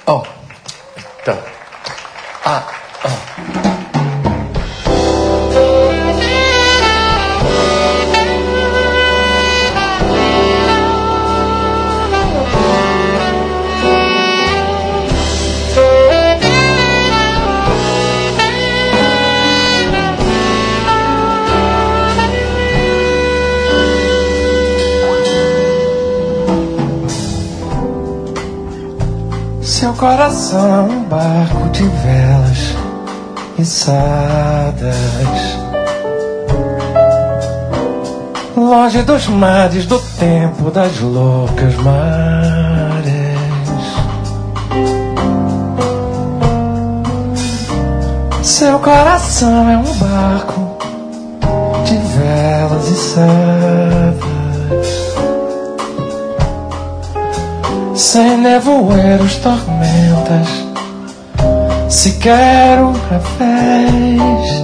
Oh, então. Seu coração é um barco de velas içadas, longe dos mares, do tempo das loucas marés. Seu coração é um barco de velas içadas, sem nevoeiros, tormentas, sequer um revés.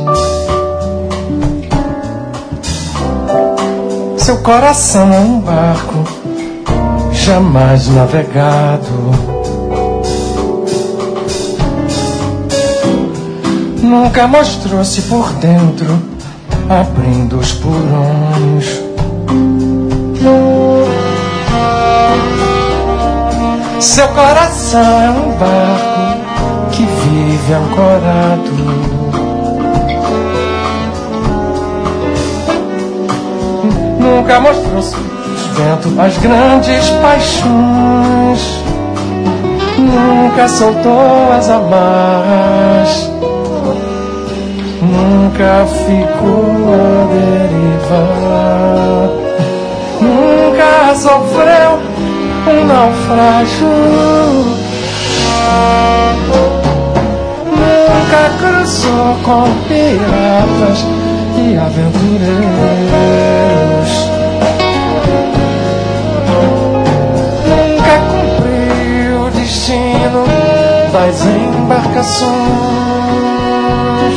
Seu coração é um barco jamais navegado, nunca mostrou-se por dentro, abrindo os porões. Seu coração é um barco que vive ancorado, nunca mostrou-se vento as grandes paixões, nunca soltou as amarras, nunca ficou à deriva, nunca sofreu um naufrágio, nunca cruzou com piratas e aventureiros, nunca cumpriu o destino das embarcações.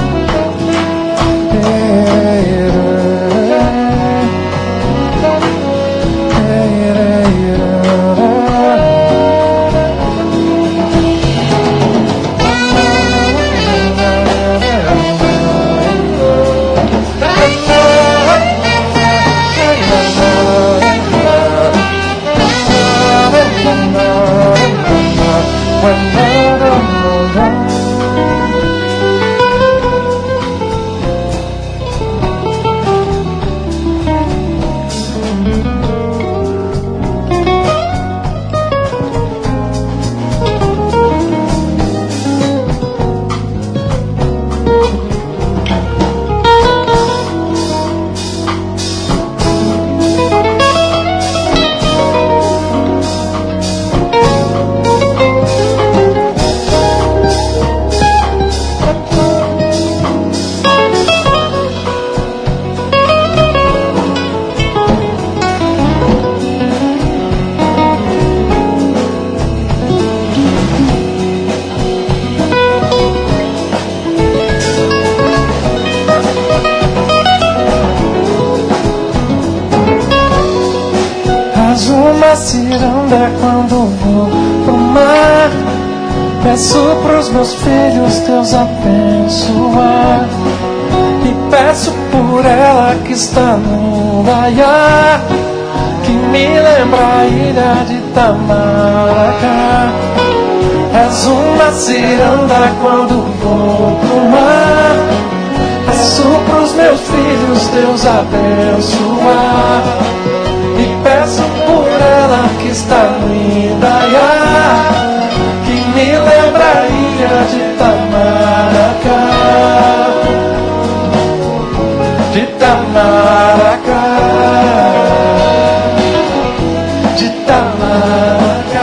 Uma ciranda quando vou pro mar, peço pros meus filhos Deus abençoar, e peço por ela que está no Indaiá, que me lembra a ilha de Itamaracá. És uma ciranda quando vou pro mar, peço pros meus filhos Deus abençoar, e peço por ela que está no Indaiá, que me lembra a ilha de Itamaracá, de Itamaracá, de Itamaracá.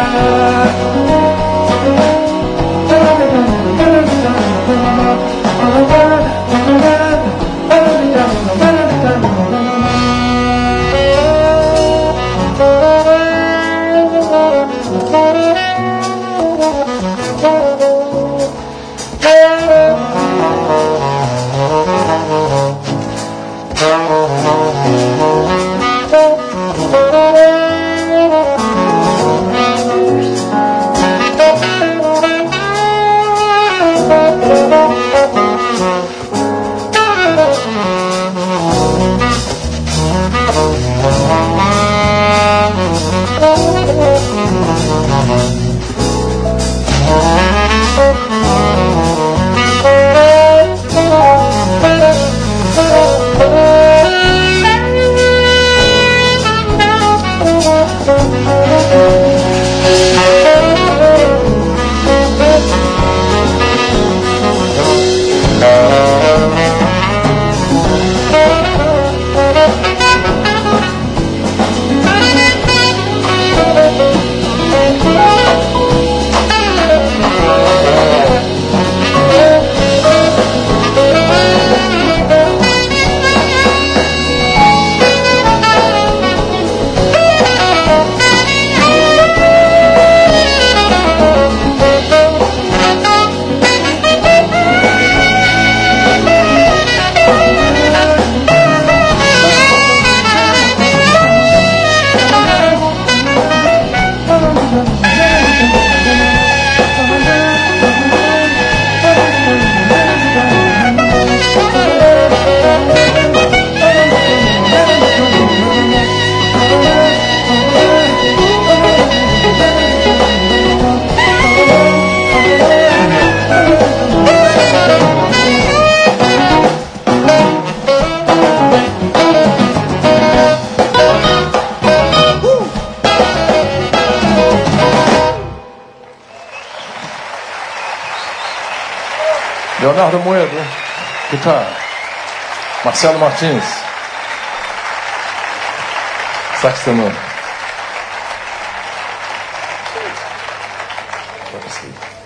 Leonardo Moedo, guitarra. Marcelo Martins, sax tenor.